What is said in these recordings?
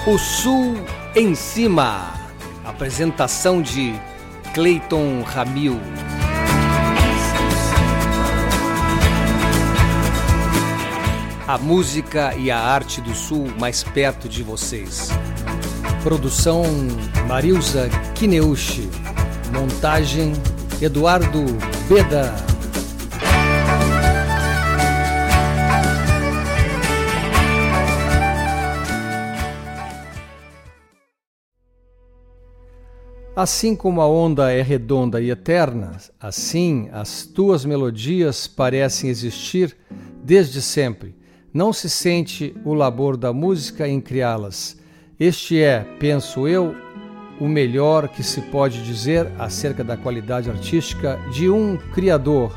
O Sul em Cima. Apresentação de Cleiton Ramil. A música e a arte do Sul mais perto de vocês. Produção Marilza Kineuchi. Montagem Eduardo Beda. Assim como a onda é redonda e eterna, assim as tuas melodias parecem existir desde sempre. Não se sente o labor da música em criá-las. Este é, penso eu, o melhor que se pode dizer acerca da qualidade artística de um criador.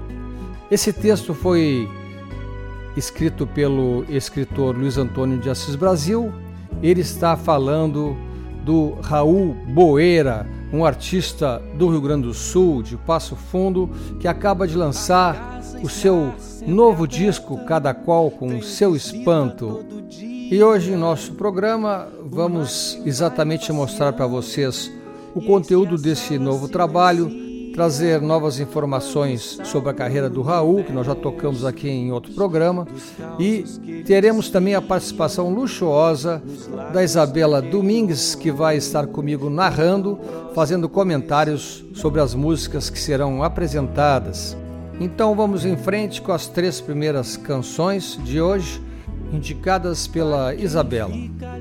Esse texto foi escrito pelo escritor Luiz Antônio de Assis Brasil. Ele está falando do Raul Boeira, um artista do Rio Grande do Sul, de Passo Fundo, que acaba de lançar o seu novo disco, Cada Qual com o Seu Espanto. E hoje, em nosso programa, vamos exatamente mostrar para vocês o conteúdo desse novo trabalho, trazer novas informações sobre a carreira do Raul, que nós já tocamos aqui em outro programa, e teremos também a participação luxuosa da Isabela Domingues, que vai estar comigo narrando, fazendo comentários sobre as músicas que serão apresentadas. Então vamos em frente com as 3 primeiras canções de hoje, indicadas pela Isabela.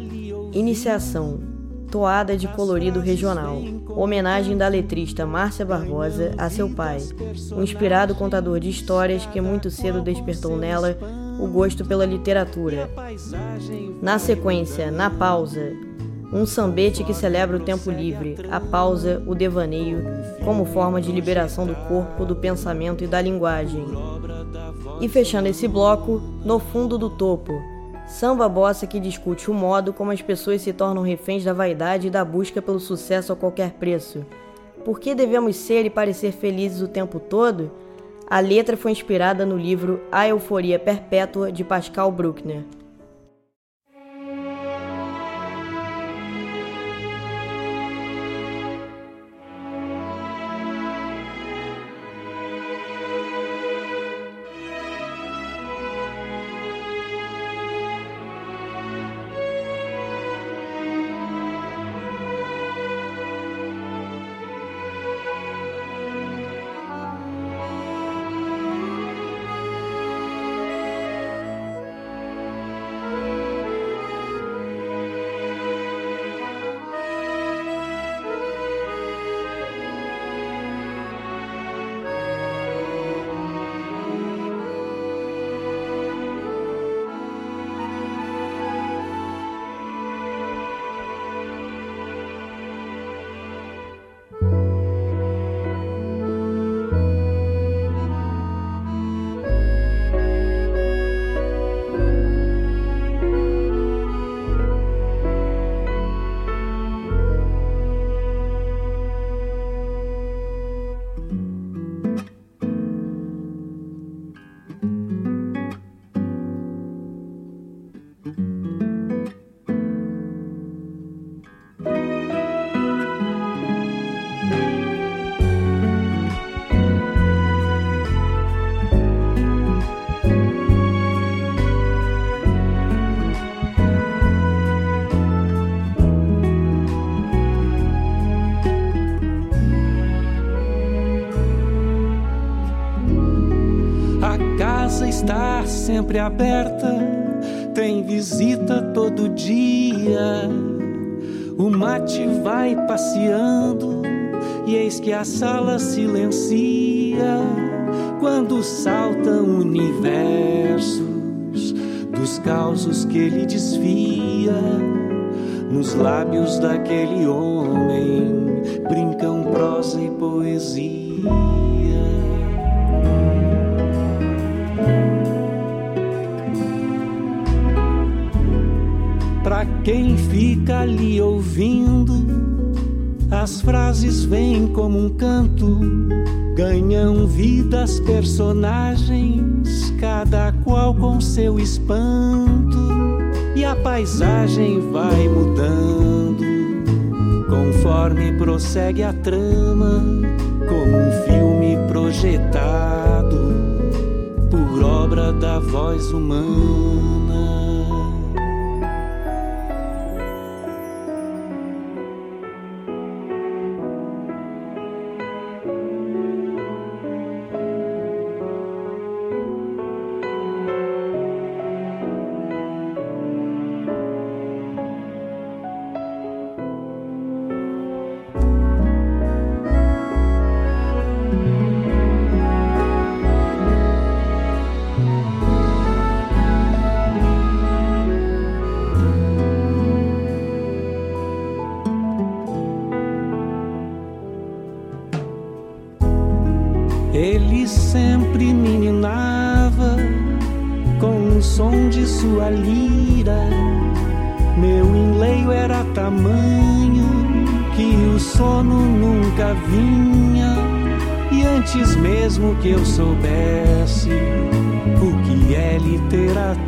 Iniciação, toada de colorido regional, homenagem da letrista Márcia Barbosa a seu pai, um inspirado contador de histórias que muito cedo despertou nela o gosto pela literatura. Na sequência, Na Pausa, um sambete que celebra o tempo livre, a pausa, o devaneio, como forma de liberação do corpo, do pensamento e da linguagem. E fechando esse bloco, No Fundo do Topo, samba bossa que discute o modo como as pessoas se tornam reféns da vaidade e da busca pelo sucesso a qualquer preço. Por que devemos ser e parecer felizes o tempo todo? A letra foi inspirada no livro A Euforia Perpétua, de Pascal Bruckner. Está sempre aberta, tem visita todo dia. O mate vai passeando e eis que a sala silencia quando saltam universos dos causos que ele desfia. Nos lábios daquele homem brincam prosa e poesia. Pra quem fica ali ouvindo, as frases vêm como um canto, ganham vidas personagens, cada qual com seu espanto. e a paisagem vai mudando conforme prossegue a trama, como um filme projetado por obra da voz humana. Ele sempre me ninava com o som de sua lira. Meu enleio era tamanho que o sono nunca vinha. E antes mesmo que eu soubesse o que é literatura,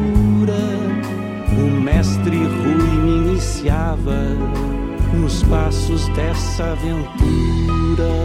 o mestre Rui me iniciava nos passos dessa aventura.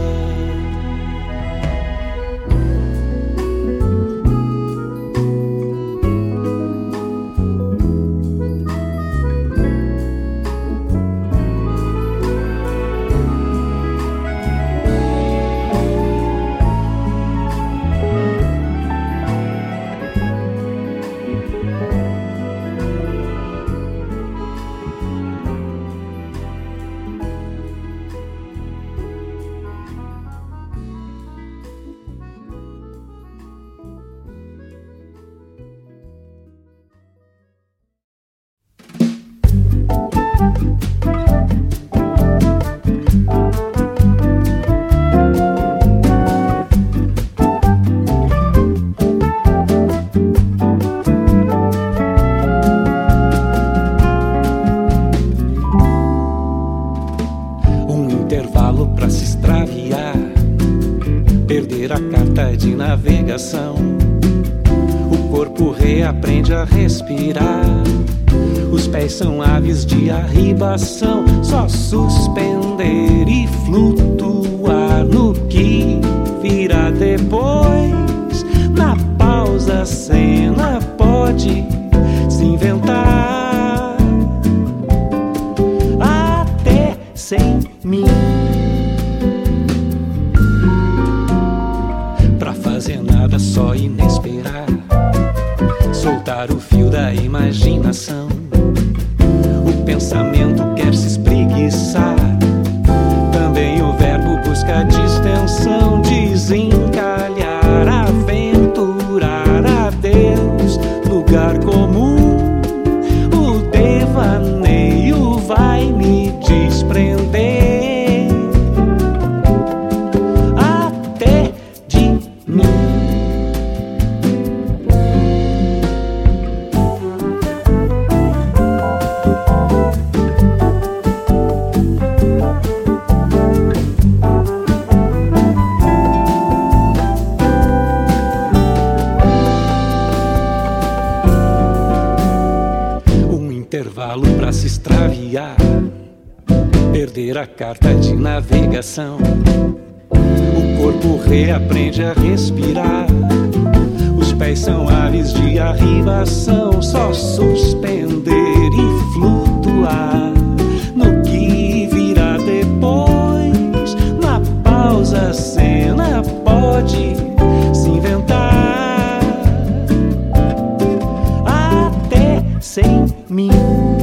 De navegação, o corpo reaprende a respirar, os pés são aves de arribação, só suspender e flutuar no que virá depois. Na pausa a cena pode se inventar até sem mim. Fazer nada, só inesperar, soltar o fio da imaginação. O pensamento quer se espreguiçar, também o verbo busca distensão, desencalhar, aventurar a Deus, lugar comum. O devaneio vai me desprender pra se extraviar, perder a carta de navegação. O corpo reaprende a respirar, os pés são aves de arribação, só suspender e flutuar no que virá depois. Na pausa a cena pode se inventar até sem mim.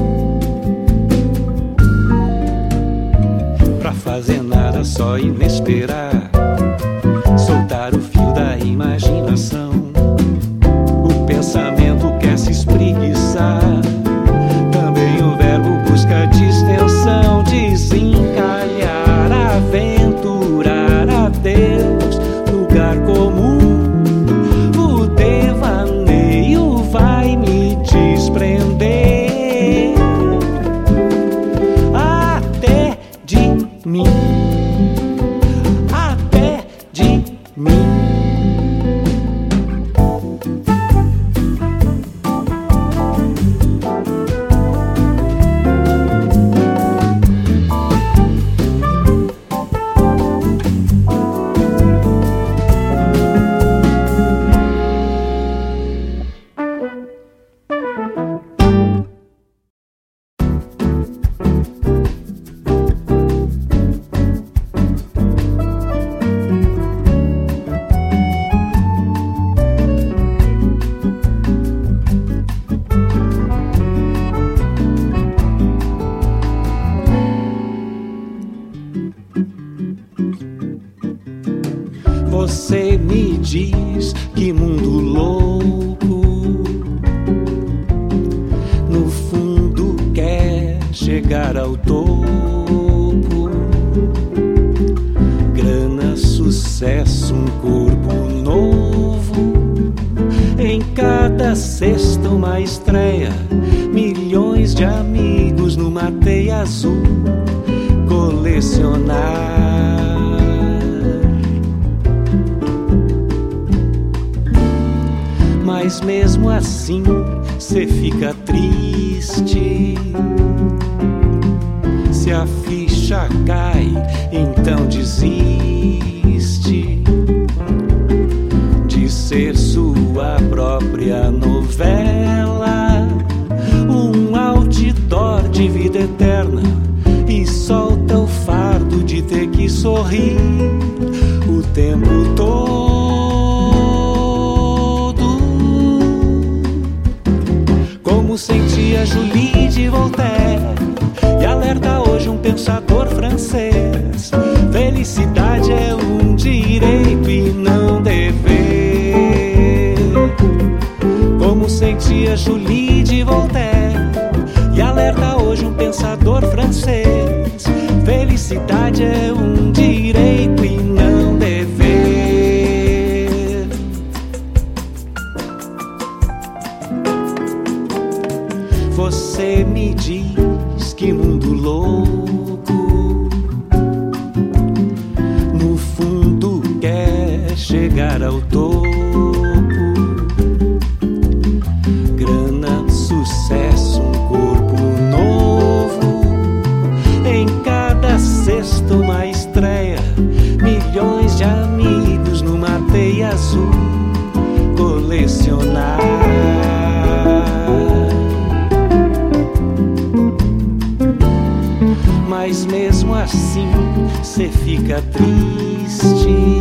Pra fazer nada, só inesperar, soltar o fio da imaginação. O pensamento quer se espreguiçar, também o verbo busca distensão, desencalhar, aventurar a Deus, lugar comum. O devaneio vai me desprender até de mim, até de mim. Você me diz que mundo louco, no fundo quer chegar ao topo. Grana, sucesso, um corpo novo, em cada sexta uma estreia, milhões de amigos numa teia azul. Colecionar. Mas mesmo assim cê fica triste. Se a ficha cai, então desiste de ser sua própria novela, um outdoor de vida eterna, e solta o fardo de ter que sorrir o tempo todo. Como sentia Julie de Voltaire, e alerta hoje um pensador francês: felicidade é um direito e não dever. Como sentia Julie de Voltaire, e alerta hoje um pensador francês: felicidade é um direito e não dever. Você me diz que mundo louco, no fundo quer chegar ao topo. Grana, sucesso, um corpo novo, em cada sexta uma estreia, milhões de amigos numa teia azul. Colecionar. Mas mesmo assim cê fica triste.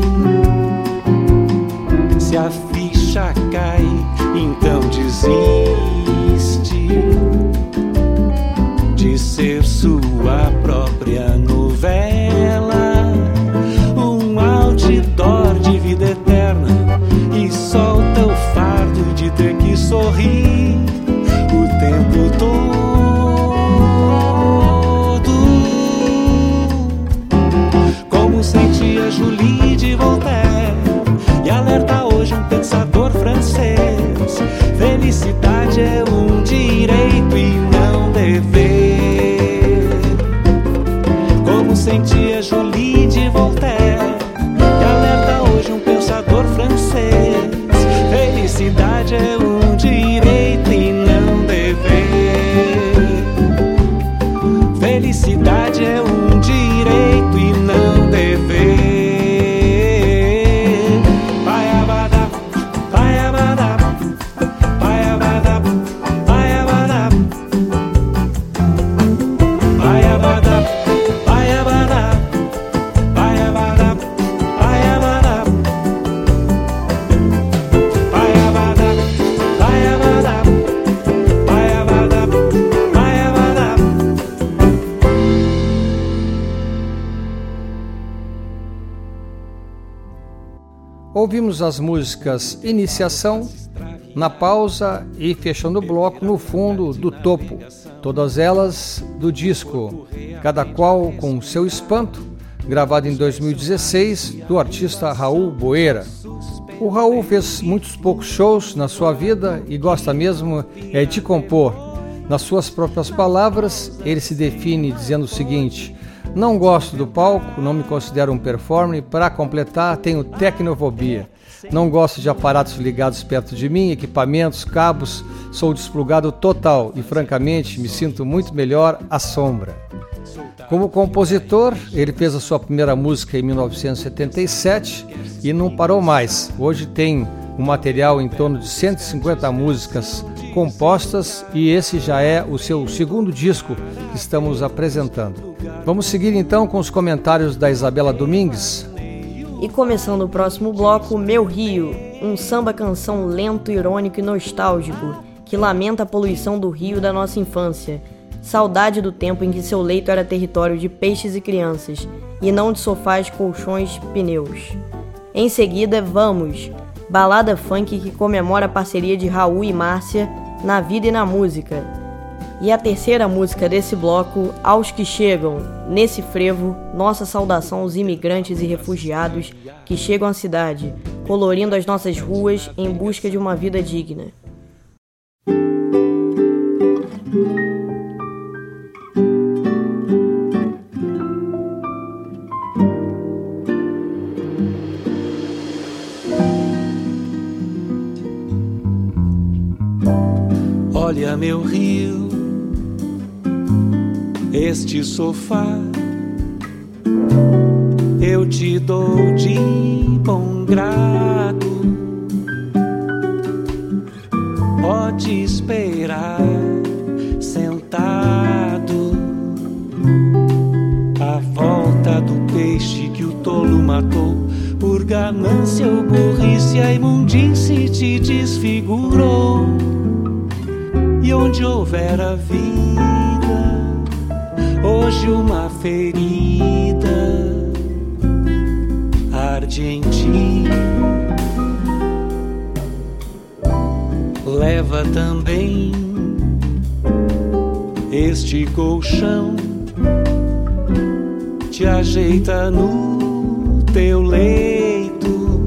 Se a ficha cai, então desiste de ser sua própria novela, um outdoor de vida eterna, e solta o fardo de ter que sorrir o tempo todo. Como sentia Julie de Voltaire, e alerta hoje um pensador francês: felicidade é um direito e não dever. Como sentia Julie de Voltaire, e alerta hoje um pensador francês: felicidade é um direito e não dever. Felicidade é um direito e não dever. Baiabada, baiabada, baiabada, baiabada, baiabada, baiabada, baiabada, baiabada, baiabada, baiabada, baiabada, baiabada. Ouvimos as músicas Iniciação, Na Pausa e fechando o bloco No Fundo do Topo, todas elas do disco Cada Qual com Seu Espanto, gravado em 2016, do artista Raul Boeira. O Raul fez muitos poucos shows na sua vida e gosta mesmo de compor. Nas suas próprias palavras, ele se define dizendo o seguinte: não gosto do palco, não me considero um performer, para completar tenho tecnofobia. Não gosto de aparatos ligados perto de mim, equipamentos, cabos, sou desplugado total e francamente me sinto muito melhor à sombra. Como compositor, ele fez a sua primeira música em 1977 e não parou mais. Hoje tem um material em torno de 150 músicas compostas e esse já é o seu segundo disco que estamos apresentando. Vamos seguir então com os comentários da Isabela Domingues. E começando o próximo bloco, Meu Rio, um samba-canção lento, irônico e nostálgico que lamenta a poluição do rio da nossa infância. Saudade do tempo em que seu leito era território de peixes e crianças, e não de sofás, colchões, pneus. Em seguida, Vamos, balada funk que comemora a parceria de Raul e Márcia na vida e na música. E a terceira música desse bloco, Aos que Chegam, nesse frevo, nossa saudação aos imigrantes e refugiados que chegam à cidade, colorindo as nossas ruas em busca de uma vida digna. Olha meu rio, este sofá eu te dou de bom grado. Pode esperar sentado à volta do peixe que o tolo matou. Por ganância ou burrice a imundície te desfigurou. E onde houver a vida, hoje uma ferida arde em ti. Leva também este colchão, te ajeita no teu leito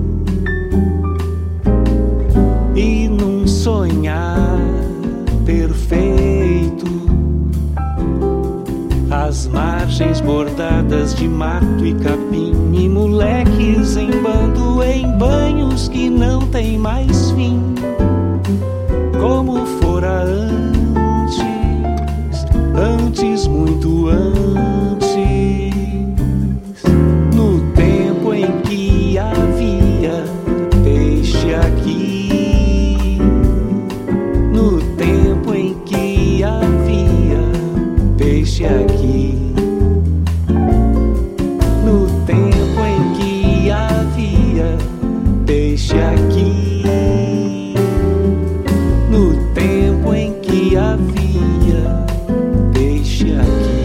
e num sonhar perfeito, as margens bordadas de mato e capim, e moleques em bando em banhos que não tem mais fim. Como fora antes, muito antes, no tempo em que havia peixe aqui, no tempo em que havia peixe aqui, no tempo em que havia peixe aqui, no tempo em que havia peixe aqui.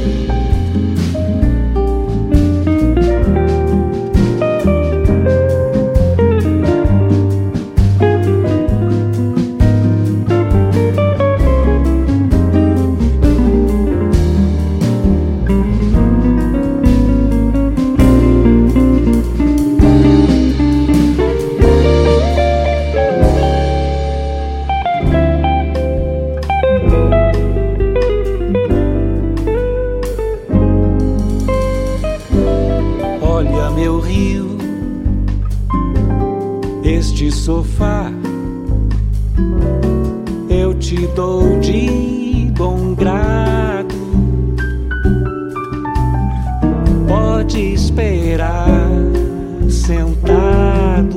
Olha meu rio, este sofá eu te dou de bom grado. Pode esperar sentado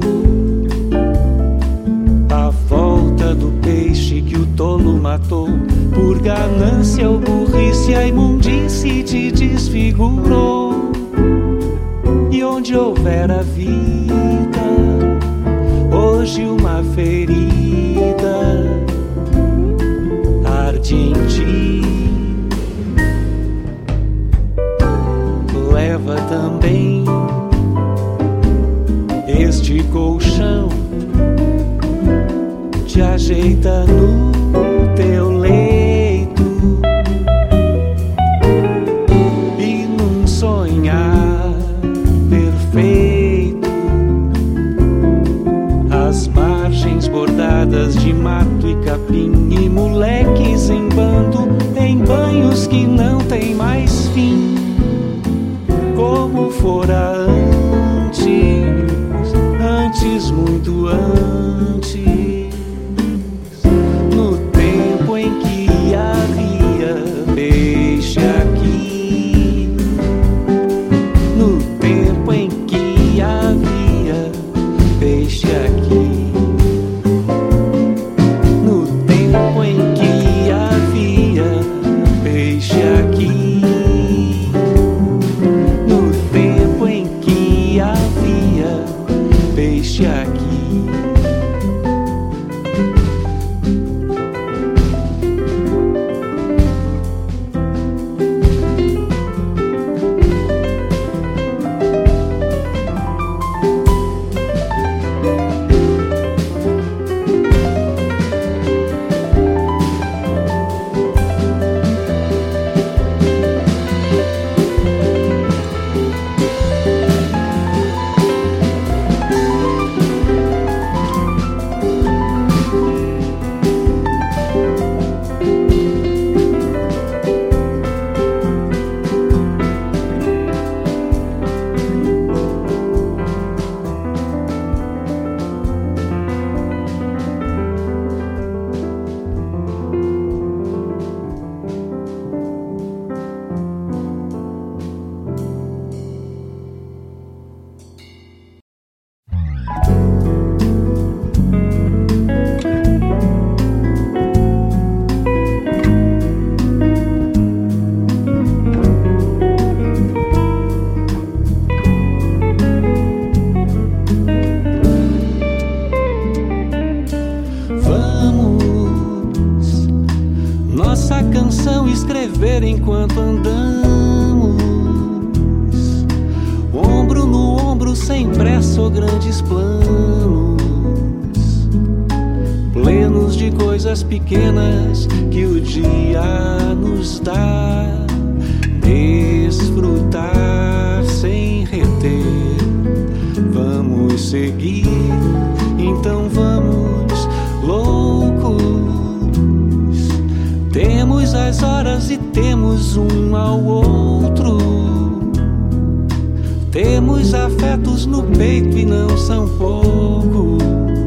à volta do peixe que o tolo matou. Por ganância ou burrice a imundície te desfigurou. E onde houver a vida, hoje uma ferida arde em ti. Leva também este colchão, te ajeita no teu leito e num sonhar perfeito, as margens bordadas de mato e capim, e moleques em bando em banhos que não tem mais fim. Como fora antes, muito antes, no tempo em que havia peixe aqui, no tempo em que havia peixe aqui, no tempo em que havia peixe aqui, no tempo em que havia peixe aqui. viver enquanto andamos, ombro no ombro, sem pressa ou grandes planos, plenos de coisas pequenas que o dia nos dá. Desfrutar sem reter, vamos seguir, então vamos loucos. Temos as horas e temos um ao outro, temos afetos no peito e não são poucos,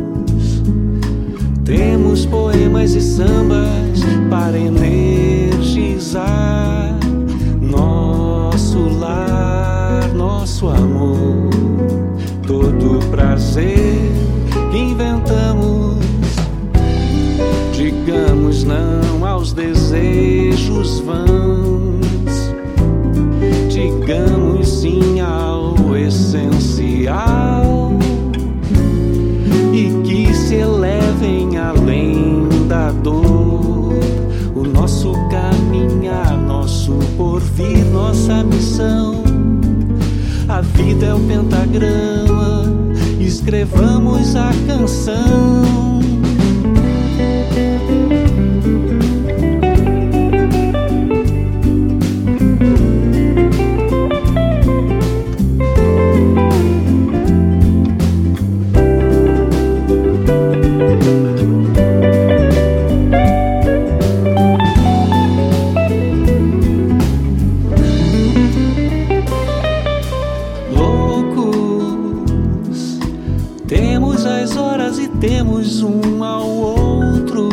temos poemas e sambas para energizar nosso lar, nosso amor, todo prazer que inventamos. Digamos não aos desejos vãos, digamos sim ao essencial, e que se elevem além da dor o nosso caminhar, nosso porvir, nossa missão. A vida é o pentagrama, escrevamos a canção. Temos um ao outro,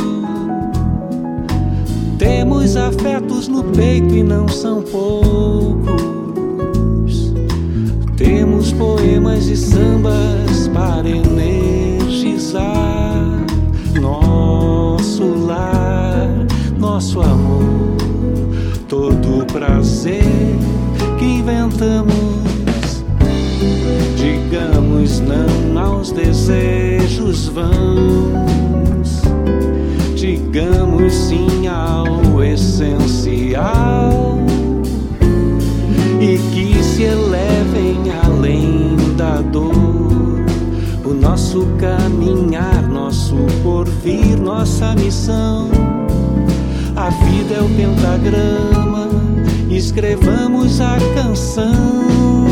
temos afetos no peito e não são poucos, temos poemas e sambas para energizar nosso lar, nosso amor, todo o prazer que inventamos. Digamos não aos desejos vãos, digamos sim ao essencial, e que se elevem além da dor o nosso caminhar, nosso porvir, nossa missão. A vida é o pentagrama, escrevamos a canção.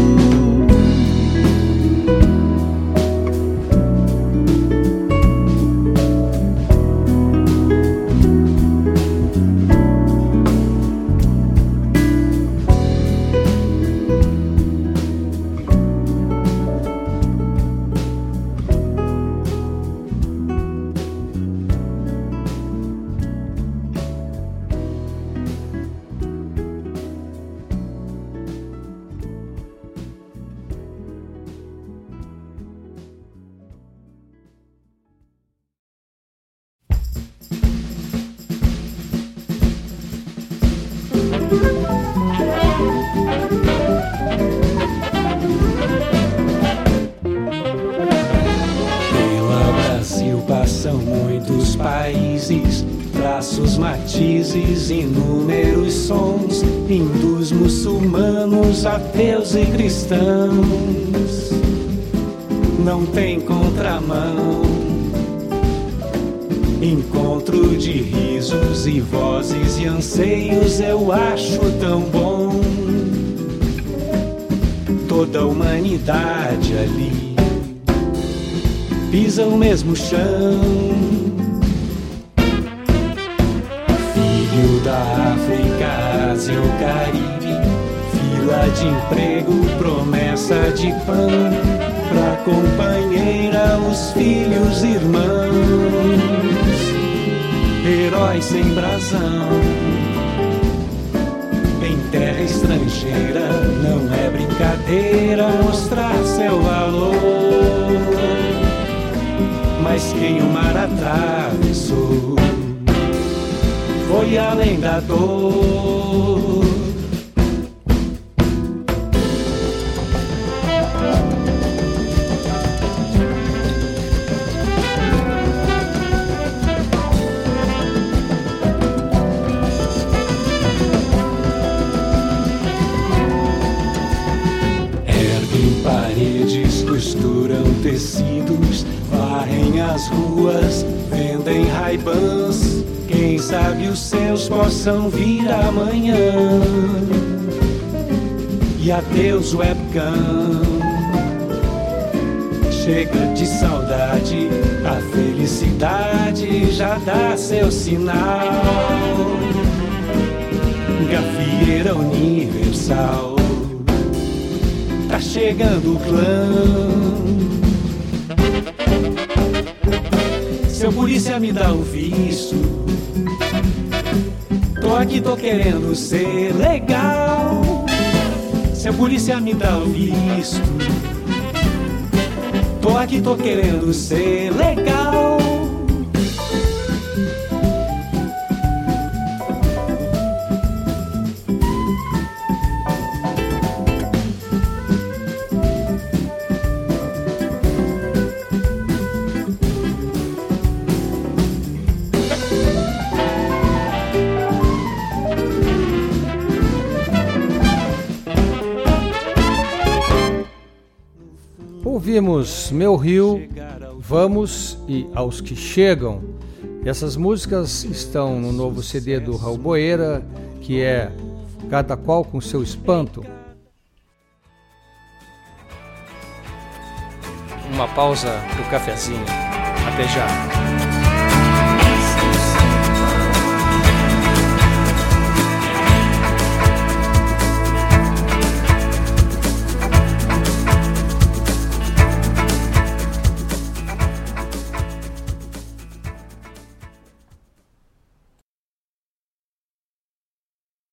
São muitos países, traços, matizes, inúmeros sons, hindus, muçulmanos, ateus e cristãos. Não tem contramão, encontro de risos e vozes e anseios eu acho tão bom. Toda a humanidade ali pisa o mesmo chão. Filho da África, Ásia ou Caribe, fila de emprego, promessa de pão, pra companheira os filhos irmãos, heróis sem brasão. Em terra estrangeira não é brincadeira mostrar seu valor, mas quem o mar atravessou foi além da dor. tecidos, varrem as ruas, vendem Ray-Bans. Quem sabe os seus possam vir amanhã. E adeus webcam. Chega de saudade, a felicidade já dá seu sinal. Gafieira universal, tá chegando o clã. Seu polícia me dá o visto, tô aqui, tô querendo ser legal. Seu polícia me dá o visto, tô aqui, tô querendo ser legal. Ouvimos Meu Rio, Vamos e Aos Que Chegam. Essas músicas estão no novo CD do Raul Boeira, que é Cada Qual com Seu Espanto. Uma pausa pro cafezinho. Até já.